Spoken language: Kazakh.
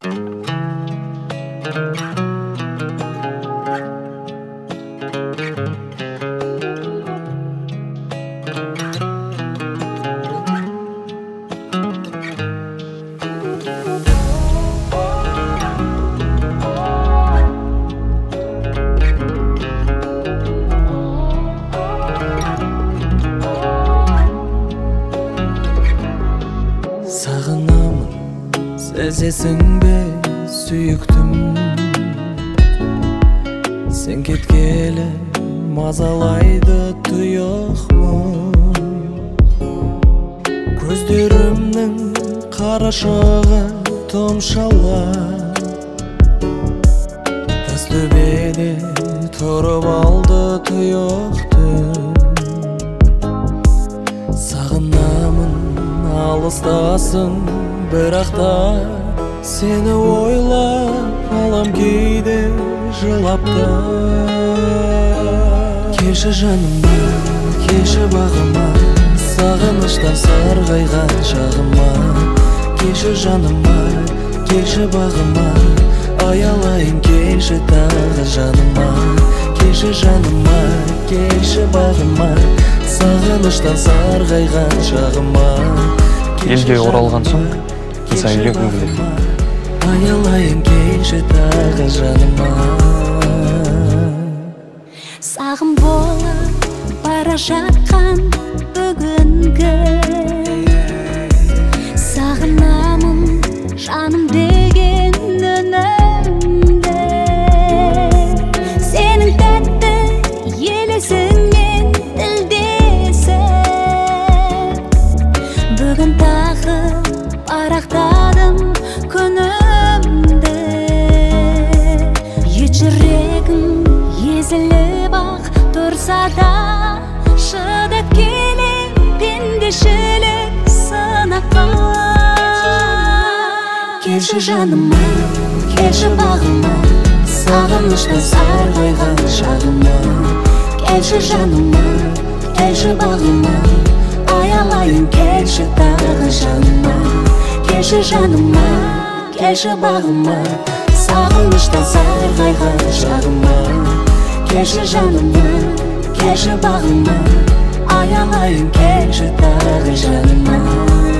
Сағынамын, сезесің бе сүйіктім, сен кеткелі мазалайды тұйықмын. Көздерімнің қарашығы томшалар, тас төбеде тұрып алды тұйықты. Сағынамын, алыстасың, бірақ та сені ойлап алам кейде жылап та. Келші жаныма, келші бағыма, сағыныштан сарғайған шағыма. Келші жаныма, келші бағыма, аялайын келші тағы жаныма. Келші жаныма, келші бағыма, сағыныштан сарғайған шағыма. Елге оралған соң қыса үйленгім келеді. Аялайын келші тағы жаныма. Сағым болып бара жатқан бүгінгі, сағынамын жаным деген үнімді. Сенің тәтті елесіңмен тілдесіп, бүгін тағы парақтадым күнімді. Жүрегім езіліп ақ тұрса да, шыдап келем пендешілік сынаққа. Келші жаныма, келші бағыма, сағыныштан сарғайған шағыма. Келші жаныма, келші бағыма, аялайын келші тағы жаныма. Келші жаныма, келші бағыма, сағыныштан сарғайған шағыма. Келші жаныма, келші бағыма, аялайын келші тағы жаныма.